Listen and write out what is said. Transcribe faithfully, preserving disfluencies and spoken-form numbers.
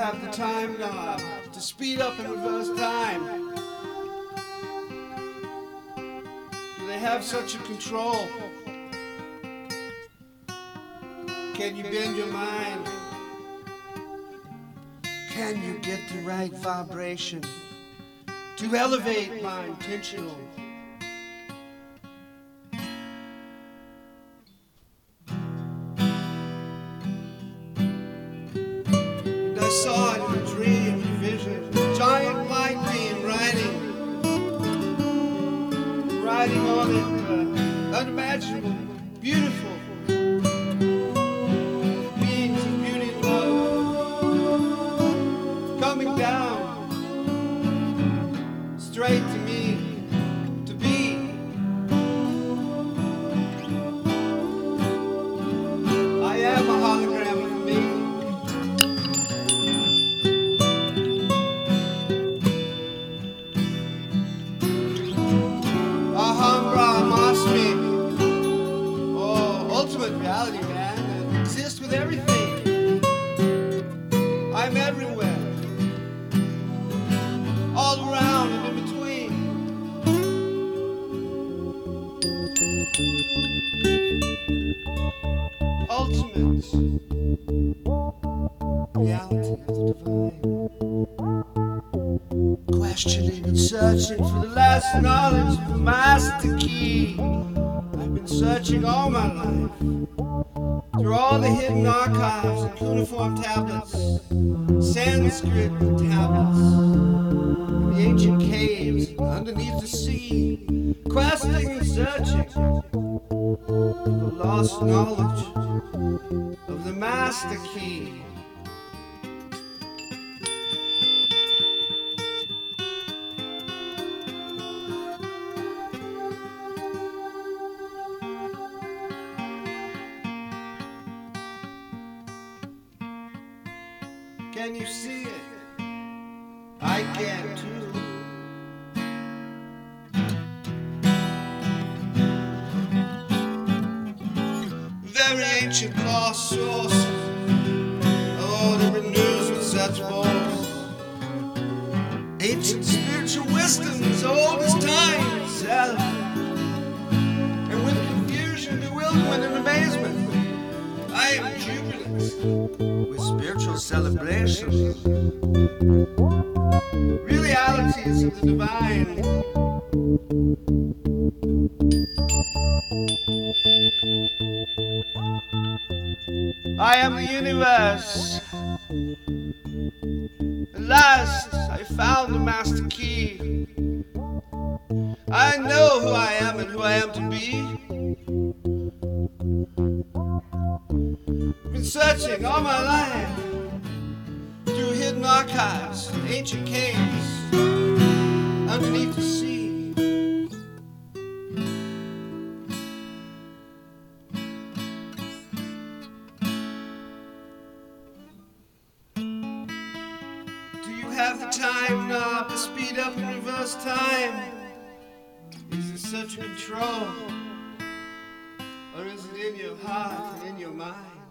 have the time knob to speed up and reverse time? Do they have such a control? Can you bend your mind? Can you get the right vibration to elevate my intentional? And I saw in a dream, a vision, a giant light beam riding, riding on it, uh, unimaginable, beautiful. Coming down straight to me, to be. I am a hologram of me. Alhambra Masmi. Oh, ultimate reality, man. It exists with everything. I'm everywhere. All around and in between. Ultimate reality of the divine. Questioning and searching for the last knowledge of the master key. I've been searching all my life through all the hidden archives and cuneiform tablets, Sanskrit tablets, the ancient caves underneath the sea, questing and searching for the lost knowledge of the master key. Can you see it? I can too. Very ancient lost source. Oh, that renews with such force. Ancient spiritual wisdom as old as time itself. And with confusion, bewilderment, and amazement, I am jubilant with spiritual celebration. Realities of the divine. I am the universe. At last I found the master key. I know who I am and who I am to be. I've been searching all my life through hidden archives and ancient caves underneath the sea. Do you have the time knob to speed up and reverse time? Is it such control? Or is it in your heart and in your mind?